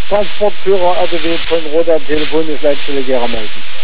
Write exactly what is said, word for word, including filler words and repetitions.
Transportführer R D W von Roter Telefon ist Leitstelle Gera melden.